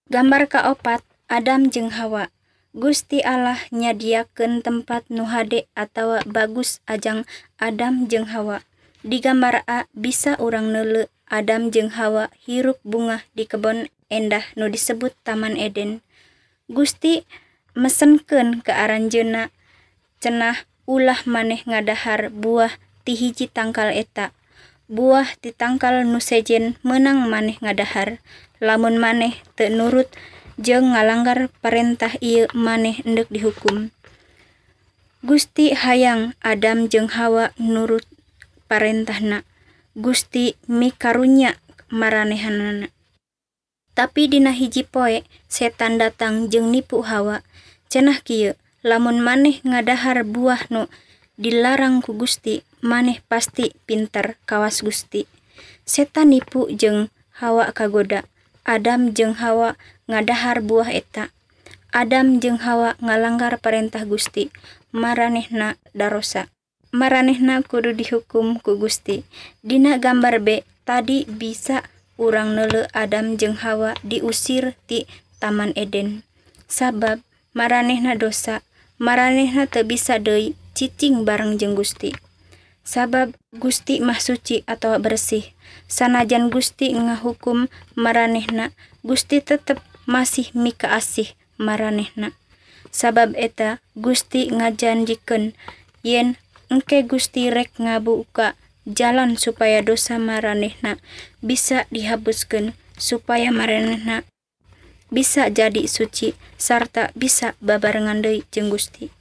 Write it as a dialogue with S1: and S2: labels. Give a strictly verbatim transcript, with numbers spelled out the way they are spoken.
S1: Gambar kaopat, Adam jeung Hawa. Gusti Allah nyadiakeun tempat nu hade atawa bagus ajang Adam jeung Hawa. Di gambar A bisa urang neuleu Adam jeung Hawa hirup bunga di kebon endah nu disebut Taman Eden. Gusti mesenkeun ke aranjeunna cenah ulah maneh ngadahar buah ti hiji tangkal eta. Buah ti tangkal nu sejen meunang maneh ngadahar. Lamun maneh teu nurut jeung ngalanggar parentah ieu maneh endek dihukum. Gusti hayang Adam jeung Hawa nurut parentahna. Gusti mikarunya maranehanana. Tapi dina hiji poe setan datang jeung nipu Hawa. Cenah kieu, lamun maneh ngadahar buah nu dilarang ku Gusti, maneh pasti pinter kawas Gusti. Setan nipu jeung Hawa kagoda. Adam jeung Hawa ngadahar buah eta. Adam jeung Hawa ngalanggar parentah Gusti. Maranehna darosa. Maranehna kudu dihukum ku Gusti. Dina gambar B tadi bisa urang neuleu Adam jeung Hawa diusir ti Taman Eden. Sabab maranehna dosa, maranehna teu bisa deui cicing bareng jeung Gusti. Sabab Gusti mah suci atawa bersih. Sanajan Gusti ngahukum maranehna, Gusti tetep masih mika asih maranehna. Sabab eta Gusti ngajanjikeun yen engke Gusti rek ngabuka jalan supaya dosa maranehna bisa dihapuskeun, supaya maranehna bisa jadi suci sarta bisa babarengan deui jeung Gusti.